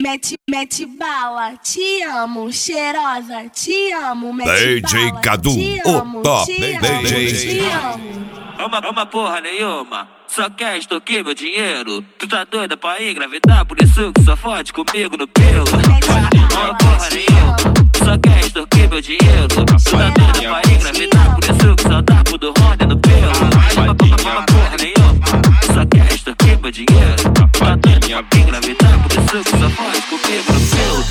Mete bala, te amo, cheirosa, te amo, mete DJ bala, Cadu, te o amo, top te DJ. amo, te amo. Uma porra nenhuma, só quer extorquir meu dinheiro. Tu tá doida pra engravidar, por isso que só fode comigo no pelo. Uma porra nenhuma, só quer extorquir meu dinheiro. Tu tá doida pra engravidar, por isso que só dá pro do Honda no pelo. Uma porra nenhuma, só quer extorquir meu dinheiro. Tu tá doida pra engravidar, por isso que só fode comigo no pelo.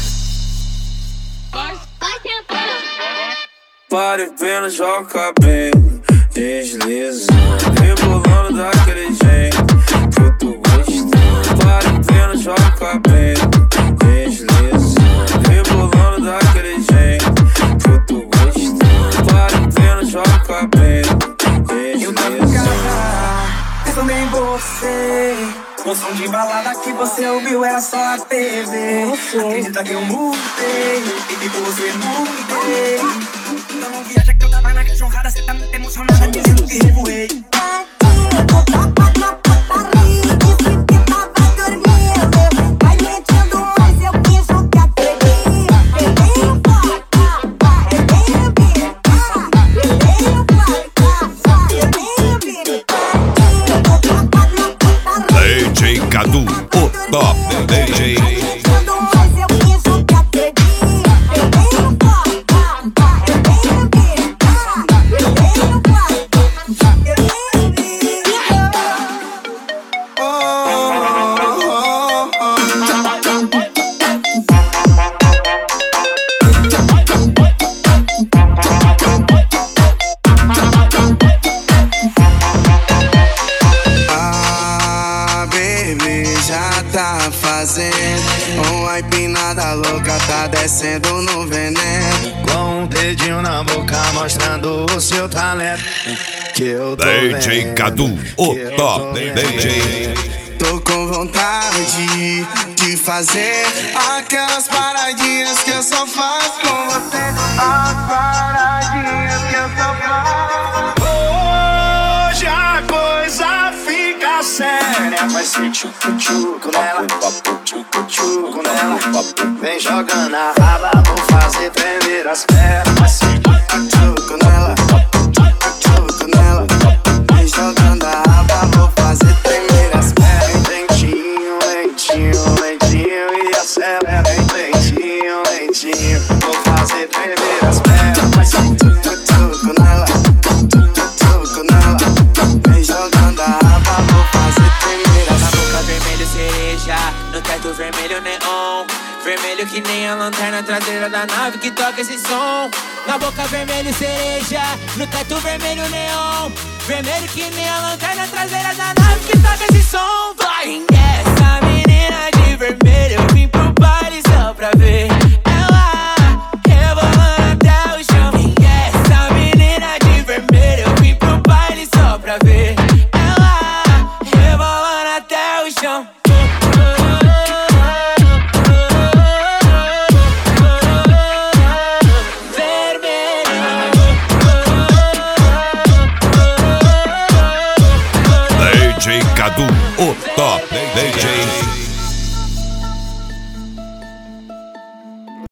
Pare pena, joga o cabelo, desliza, rebolando daquele jeito que eu tô gostando. Pare pena, joga o cabelo, desliza, rebolando daquele jeito que eu tô gostando. Pare pena, joga o cabelo, desliza. Eu tava em casa, pensando em você. O som de balada que você ouviu era só a TV. Acredita que eu mudei e que você mudei. Então não viaja que eu tava na cachorrada. Cê tá muito emocionada dizendo que revoei. DJ Cadu, o top DJ. Uma empinada louca tá descendo no veneno. Com um dedinho na boca mostrando o seu talento. Que eu tô DJ vendo, Cadu, o top DJ. Tô com vontade de fazer aquelas paradinhas que eu só faço com você. As paradinhas que eu só faço. Hoje a coisa fica séria. Vai ser tchucu-tchucu nela, tchucu-tchucu nela. Vem jogando a raba, vou fazer tremer as pernas. Vai ser tchucu-tchucu nela, tchucu-tchucu nela. Vem jogando a raba, vou fazer tremer as pernas. Lentinho, lentinho, lentinho e acelera. Lentinho, lentinho, vou fazer tremer as pernas. Vai ser tchucu-tchucu nela, tchucu-tchucu nela. Vem jogando a raba, vou fazer tremer as pernas. Na boca vermelho cereja, no teto vermelho neon. Vermelho que nem a lanterna traseira da nave que toca esse som. Na boca vermelho cereja, no teto vermelho neon. Vermelho que nem a lanterna traseira da nave que toca esse som. Vai! Essa menina de vermelho, eu vim pro baile só pra ver ela rebolando até o chão. Essa menina de vermelho, eu vim pro baile só pra ver ela rebolando até o chão. DJ Cadu, o top DJ.